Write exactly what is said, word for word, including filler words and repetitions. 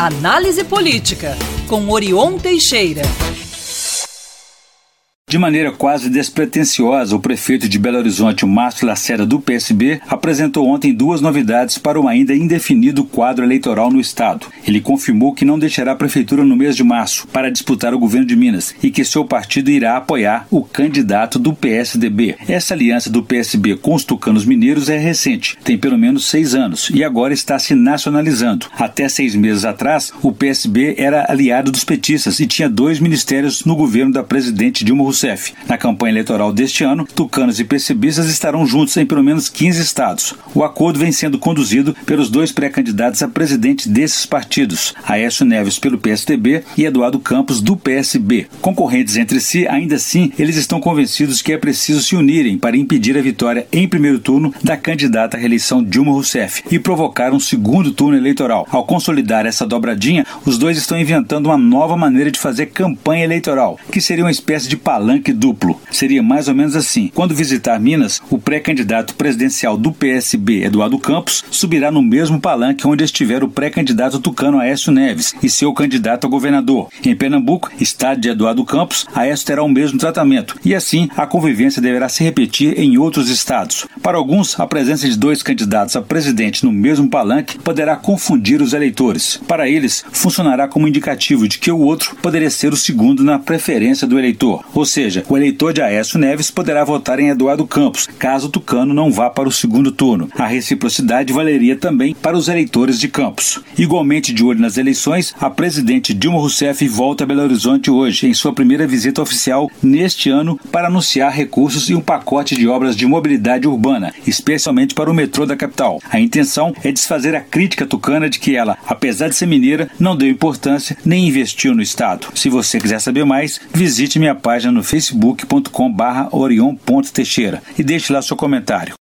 Análise Política, com Orion Teixeira. De maneira quase despretensiosa, o prefeito de Belo Horizonte, Márcio Lacerda, do P S B, apresentou ontem duas novidades para o ainda indefinido quadro eleitoral no estado. Ele confirmou que não deixará a prefeitura no mês de março para disputar o governo de Minas e que seu partido irá apoiar o candidato do P S D B. Essa aliança do P S B com os tucanos mineiros é recente, tem pelo menos seis anos e agora está se nacionalizando. Até seis meses atrás, o P S B era aliado dos petistas e tinha dois ministérios no governo da presidente Dilma Rousseff. Na campanha eleitoral deste ano, tucanos e PSBistas estarão juntos em pelo menos quinze estados. O acordo vem sendo conduzido pelos dois pré-candidatos a presidente desses partidos, Aécio Neves pelo P S D B e Eduardo Campos do P S B. Concorrentes entre si, ainda assim, eles estão convencidos que é preciso se unirem para impedir a vitória em primeiro turno da candidata à reeleição Dilma Rousseff e provocar um segundo turno eleitoral. Ao consolidar essa dobradinha, os dois estão inventando uma nova maneira de fazer campanha eleitoral, que seria uma espécie de palanque duplo. Seria mais ou menos assim. Quando visitar Minas, o pré-candidato presidencial do P S B, Eduardo Campos, subirá no mesmo palanque onde estiver o pré-candidato tucano Aécio Neves e seu candidato a governador. Em Pernambuco, estado de Eduardo Campos, Aécio terá o mesmo tratamento e assim a convivência deverá se repetir em outros estados. Para alguns, a presença de dois candidatos a presidente no mesmo palanque poderá confundir os eleitores. Para eles, funcionará como indicativo de que o outro poderia ser o segundo na preferência do eleitor. Ou seja, o eleitor de Aécio Neves poderá votar em Eduardo Campos, caso o tucano não vá para o segundo turno. A reciprocidade valeria também para os eleitores de Campos. Igualmente de olho nas eleições, a presidente Dilma Rousseff volta a Belo Horizonte hoje, em sua primeira visita oficial neste ano, para anunciar recursos e um pacote de obras de mobilidade urbana, especialmente para o metrô da capital. A intenção é desfazer a crítica tucana de que ela, apesar de ser mineira, não deu importância nem investiu no estado. Se você quiser saber mais, visite minha página no facebook ponto com barra orion ponto teixeira e deixe lá seu comentário.